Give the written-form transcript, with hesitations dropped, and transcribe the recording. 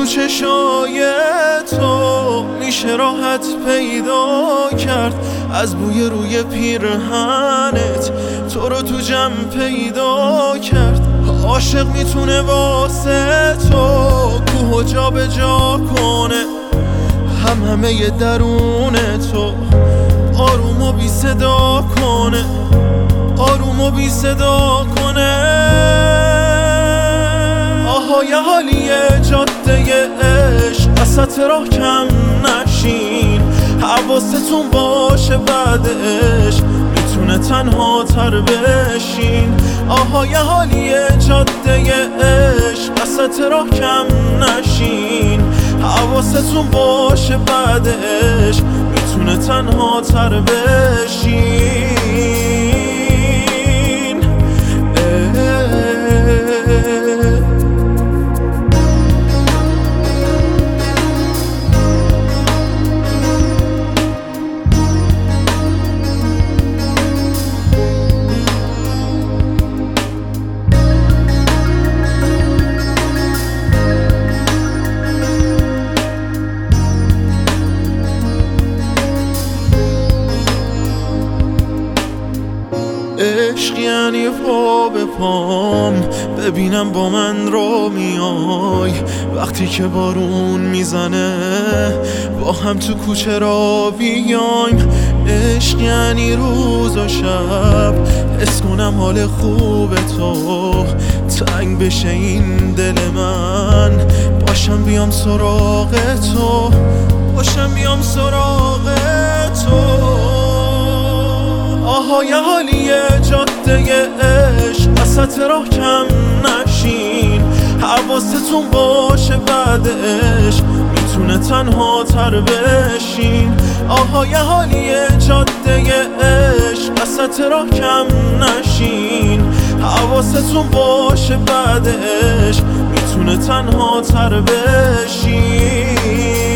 تو چشای تو میشه راحت پیدا کرد، از بوی روی پیرهنت تو رو تو جمع پیدا کرد. عاشق میتونه واسه تو کوه جا به جا کنه، همه درون تو آروم و بی صدا کنه، آروم و بی صدا کنه. آها یه حالیه جاده عشق، وسط راه کم نشین، حواستون باشه بعدش میتونه تنها تر بشین. آها یه حالیه جاده عشق، وسط راه کم نشین، حواستون باشه بعدش میتونه تنها تر بشین. عشق یعنی پا به پام ببینم با من رو میای، وقتی که بارون میزنه با هم تو کوچه را بیایم. عشق یعنی روز و شب حس کنم حال خوب تو، تنگ بشه این دل من باشم بیام سراغ تو، باشم بیام سراغ تو. آها یه حالیه جاده عشق، وسط راه کم نشین، حواستون باشه بعدش میتونه تنها تر بشین. آها یه حالیه جاده عشق، وسط راه کم نشین، حواستون باشه بعدش میتونه تنها تر بشین.